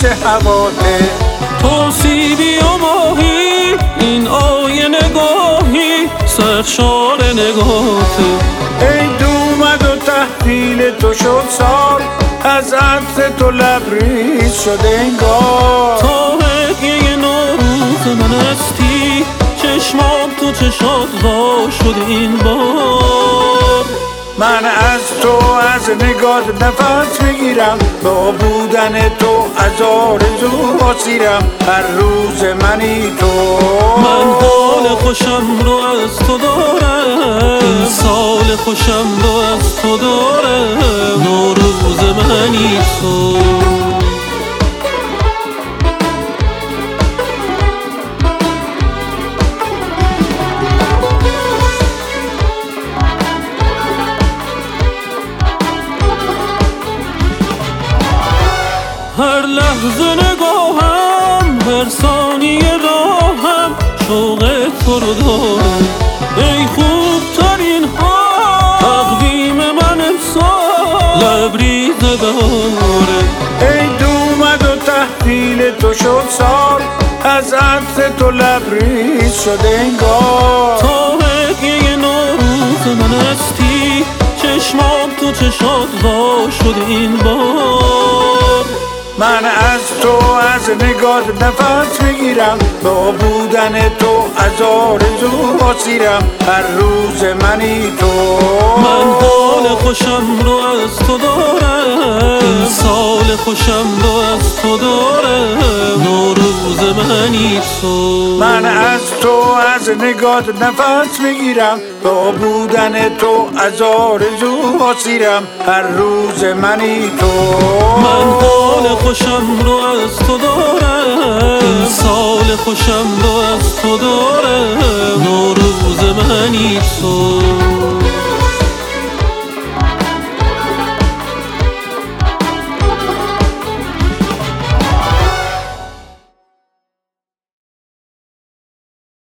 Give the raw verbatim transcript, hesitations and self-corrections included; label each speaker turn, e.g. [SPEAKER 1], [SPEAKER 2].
[SPEAKER 1] چه هواته،
[SPEAKER 2] تو سیبی و ماهی این آیه نگاهی سرشار نگاهته.
[SPEAKER 1] ای دومد و تحویل تو شد سال، از عطر تو لبریز شده انگار.
[SPEAKER 2] تا هدیه نوروز من استی چشمام تو چشات وا شد این بار.
[SPEAKER 1] من از تو از نگات نفس میگیرم، با بودن تو از آرزو اسیرم، هر روز منی تو.
[SPEAKER 2] من حال خوشم رو از تو دارم، این سال خوشم رو از تو دارم، نوروز منی تو. هر لحظه نگاهم هر ثانیه راهم شوق تو رو دارم. ای خوب ترین ها تقویم من امسال لبریز بهاره.
[SPEAKER 1] ای دومد و تحویل تو شد سال، از عطر تو لبریز شده انگار.
[SPEAKER 2] تا هدیه نوروز من استی چشمام تو چشات وا شد این بار.
[SPEAKER 1] من از تو از نگات نفس میگیرم، با بودن تو از آرزو اسیرم، هر روز منی تو.
[SPEAKER 2] من حال خوشم رو از تو دارم، این سال خوشم رو از تو دارم، نوروز منی تو.
[SPEAKER 1] من از تو از نگات نفس میگیرم، با بودن تو از آرزو اسیرم، هر روز منی تو.
[SPEAKER 2] من حال خوشم رو از تو دارم، این سال خوشم رو از تو دارم.